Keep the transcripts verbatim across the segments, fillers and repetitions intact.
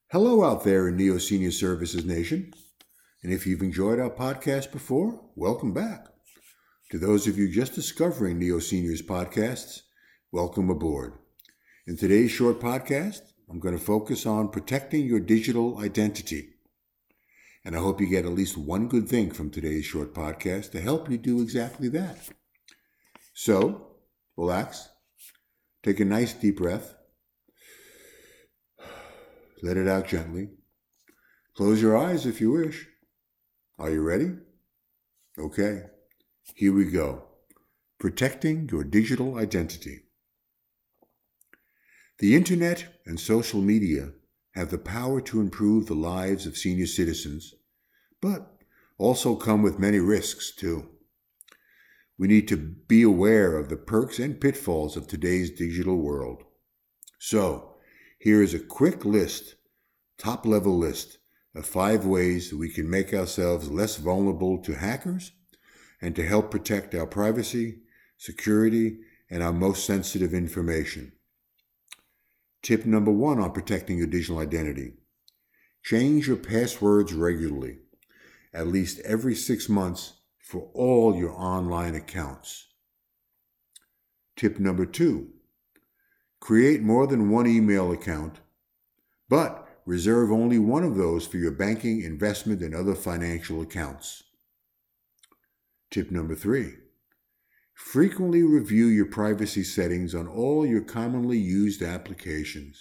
Hello out there in Neo Senior Services Nation. And if you've enjoyed our podcast before, welcome back. To those of you just discovering Neo Seniors podcasts, welcome aboard. In today's short podcast, I'm going to focus on protecting your digital identity. And I hope you get at least one good thing from today's short podcast to help you do exactly that. So, relax, take a nice deep breath, let it out gently. Close your eyes if you wish. Are you ready? Okay, here we go. Protecting your digital identity. The internet and social media have the power to improve the lives of senior citizens, but also come with many risks too. We need to be aware of the perks and pitfalls of today's digital world. So, here is a quick list, top-level list, of five ways that we can make ourselves less vulnerable to hackers and to help protect our privacy, security, and our most sensitive information. Tip number one on protecting your digital identity. Change your passwords regularly, at least every six months for all your online accounts. Tip number two. Create more than one email account, but reserve only one of those for your banking, investment, and other financial accounts. Tip number three. Frequently review your privacy settings on all your commonly used applications.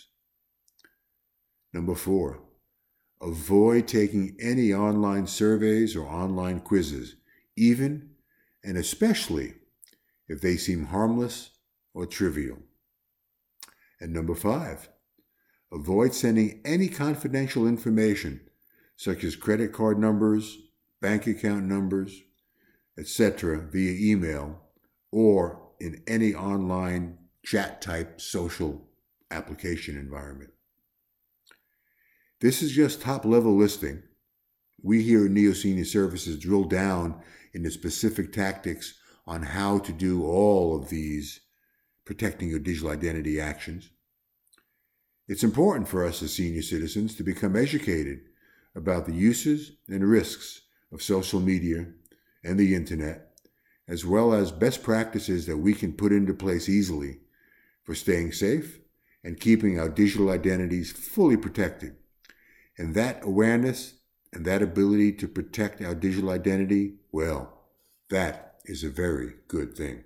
Number four. Avoid taking any online surveys or online quizzes, even and especially if they seem harmless or trivial. And number five, avoid sending any confidential information, such as credit card numbers, bank account numbers, et cetera, via email or in any online chat-type social application environment. This is just top-level listing. We here at Neo Senior Services drill down into specific tactics on how to do all of these protecting your digital identity actions. It's important for us as senior citizens to become educated about the uses and risks of social media and the internet, as well as best practices that we can put into place easily for staying safe and keeping our digital identities fully protected. And that awareness and that ability to protect our digital identity, well, that is a very good thing.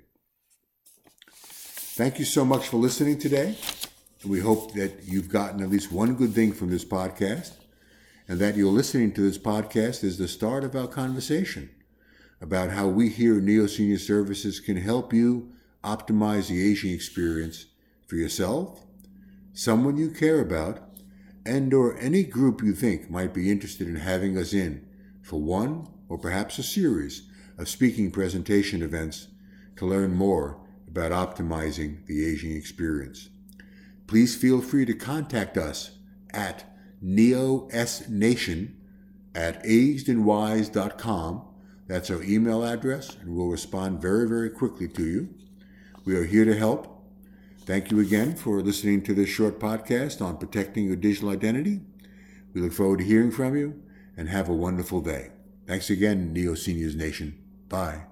Thank you so much for listening today. We hope that you've gotten at least one good thing from this podcast, and that you're listening to this podcast is the start of our conversation about how we here at Neo Senior Services can help you optimize the aging experience for yourself, someone you care about, and or any group you think might be interested in having us in for one or perhaps a series of speaking presentation events to learn more about optimizing the aging experience. Please feel free to contact us at neosnation at aged and wise dot com. That's our email address, and we'll respond very, very quickly to you. We are here to help. Thank you again for listening to this short podcast on protecting your digital identity. We look forward to hearing from you, and have a wonderful day. Thanks again, Neo Seniors Nation. Bye.